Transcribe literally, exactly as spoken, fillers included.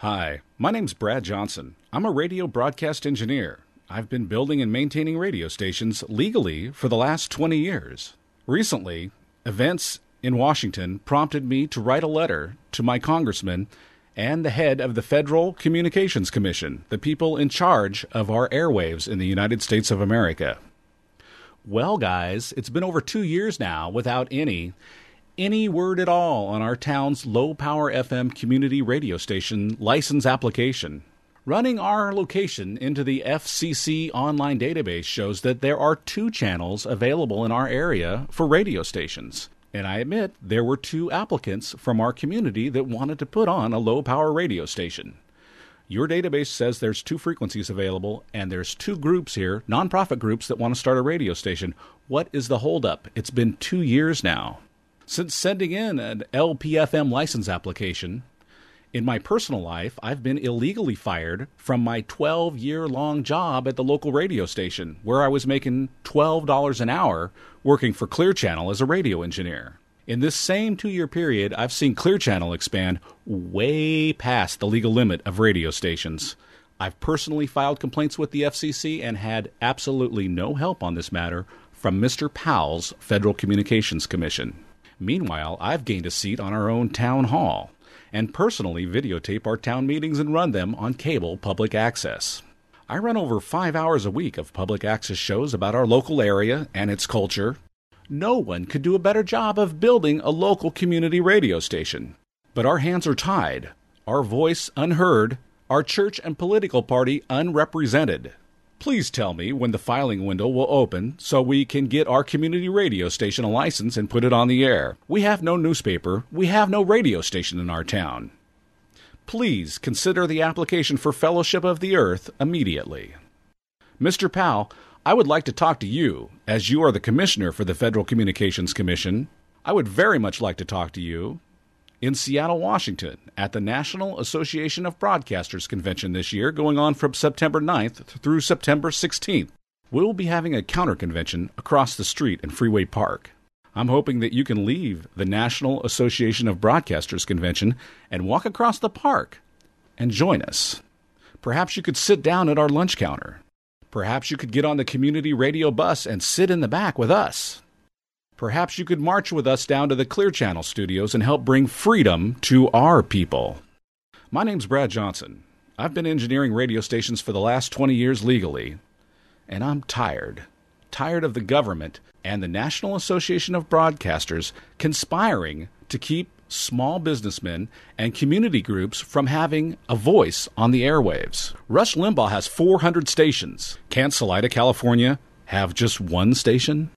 Hi, my name's Brad Johnson. I'm a radio broadcast engineer. I've been building and maintaining radio stations legally for the last twenty years. Recently, events in Washington prompted me to write a letter to my congressman and the head of the Federal Communications Commission, the people in charge of our airwaves in the United States of America. Well, guys, it's been over two years now without any any word at all on our town's low-power F M community radio station license application. Running our location into the F C C online database shows that there are two channels available in our area for radio stations. And I admit there were two applicants from our community that wanted to put on a low-power radio station. Your database says there's two frequencies available, and there's two groups here, nonprofit groups, that want to start a radio station. What is the holdup? It's been two years now. Since sending in an L P F M license application, in my personal life, I've been illegally fired from my twelve-year-long job at the local radio station, where I was making twelve dollars an hour working for Clear Channel as a radio engineer. In this same two-year period, I've seen Clear Channel expand way past the legal limit of radio stations. I've personally filed complaints with the F C C and had absolutely no help on this matter from Mister Powell's Federal Communications Commission. Meanwhile, I've gained a seat on our own town hall and personally videotape our town meetings and run them on cable public access. I run over five hours a week of public access shows about our local area and its culture. No one could do a better job of building a local community radio station. But our hands are tied, our voice unheard, our church and political party unrepresented. Please tell me when the filing window will open so we can get our community radio station a license and put it on the air. We have no newspaper. We have no radio station in our town. Please consider the application for Fellowship of the Earth immediately. Mister Powell, I would like to talk to you, as you are the commissioner for the Federal Communications Commission. I would very much like to talk to you in Seattle, Washington, at the National Association of Broadcasters Convention this year, going on from September ninth through September sixteenth. We'll be having a counter-convention across the street in Freeway Park. I'm hoping that you can leave the National Association of Broadcasters Convention and walk across the park and join us. Perhaps you could sit down at our lunch counter. Perhaps you could get on the community radio bus and sit in the back with us. Perhaps you could march with us down to the Clear Channel studios and help bring freedom to our people. My name's Brad Johnson. I've been engineering radio stations for the last twenty years legally, and I'm tired. Tired of the government and the National Association of Broadcasters conspiring to keep small businessmen and community groups from having a voice on the airwaves. Rush Limbaugh has four hundred stations. Can't Salida, California have just one station?